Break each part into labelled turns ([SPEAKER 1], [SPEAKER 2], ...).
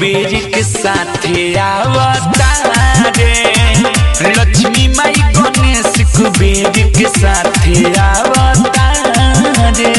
[SPEAKER 1] कुबेर के साथे आवता रे। लक्ष्मी माई गणेश कुबेर के साथे आवता रे।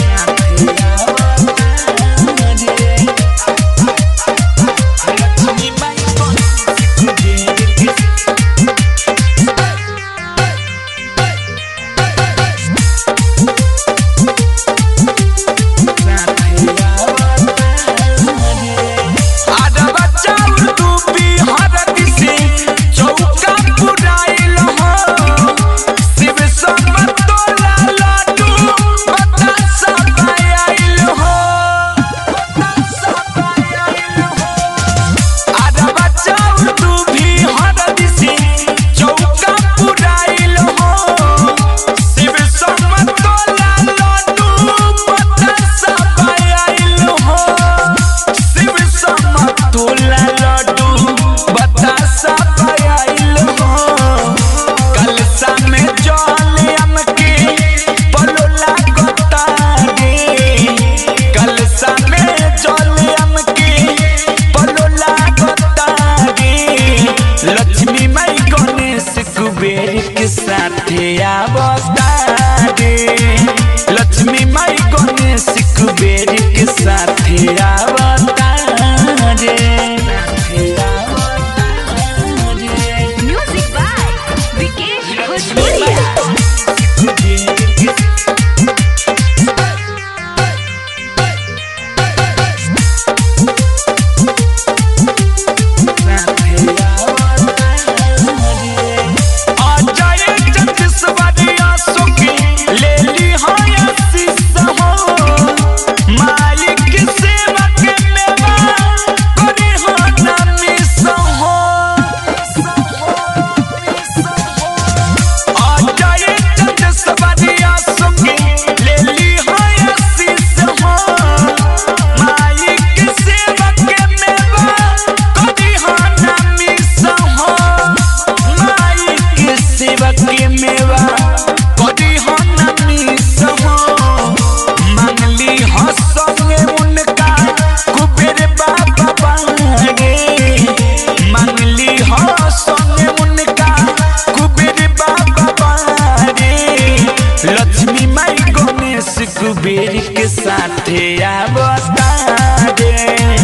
[SPEAKER 1] लक्ष्मी माई गणेश कुबेर के साथे आवता रे। लक्ष्मी माई गणेश कुबेर के साथे आवता रे।
[SPEAKER 2] म्यूजिक बाय विकेश भोजपुरिया। लक्ष्मी माई गणेश कुबेर के साथे आवता रे।